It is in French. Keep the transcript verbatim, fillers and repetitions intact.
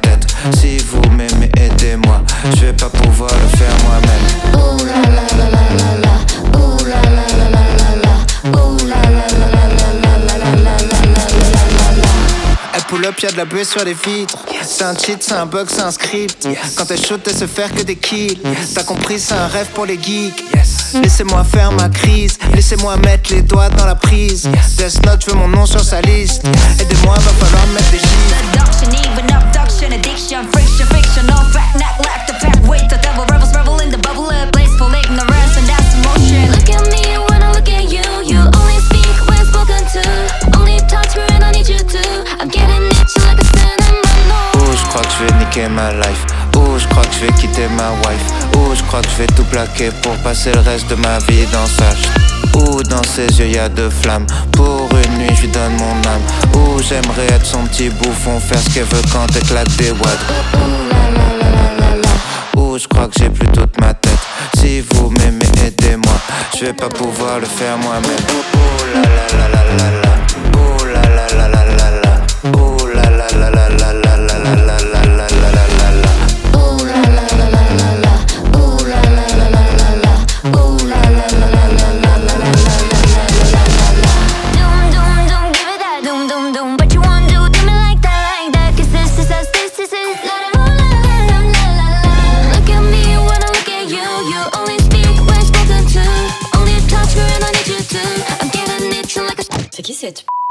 tête. Si vous m'aimez, aidez-moi. Je vais pas pouvoir le faire moi-même. Ouh la la la la la la. Ouh la la la la la la. Ouh la la la la la la la la la la la la. Elle pull up, y'a de la buée sur les vitres. C'est un cheat, c'est un bug, c'est un script. Quand elle shoot, elle se faire que des kills. T'as compris, c'est un rêve pour les geeks. Laissez-moi faire ma crise. Laissez-moi mettre les doigts dans la prise. Death Note, je veux mon nom sur sa liste. Aidez-moi, va falloir mettre des chiffres. Seduction, even abduction, addiction, friction, fiction, all fact, not lack the pathway to devil rebels, revel in the bubble of blissful ignorance, and that's emotion. Look at me when I look at you. You only speak when spoken to. Only touch me when I need you to. I'm getting itchy like a cinnamon. Ouh, je crois que je vais niquer ma life. Ouh, je crois que je vais quitter ma wife. Ouh, je crois que je vais tout plaquer pour passer le reste de ma vie dans sa ch. Ouh, dans ses yeux y'a deux flammes. Pour une nuit, je lui donne mon âme. Ouh, j'aimerais être son petit bouffon, faire ce qu'elle veut quand elle claque des watts. Ouh la la la la la la. Ouh, je crois que j'ai plus toute ma tête. Si vous m'aimez, aidez-moi. Je vais pas pouvoir le faire moi-même. Ouh la la la la la la. Ouh la la la la la la. Ouh la la la la la la la la la la la la la la. Ouh la la la la la la. Ouh la la la la la la. Ouh la la la la la la la la la. Doom doom doom, give it that doom doom doom. But you want to do me like that, like that. 'Cause this is us, this is it. Let it roll, la la la la la la. Look at me when I look at you. You only speak when spoken to. Only touch me when I need you to. I'm getting itchy like a. C'est qui cette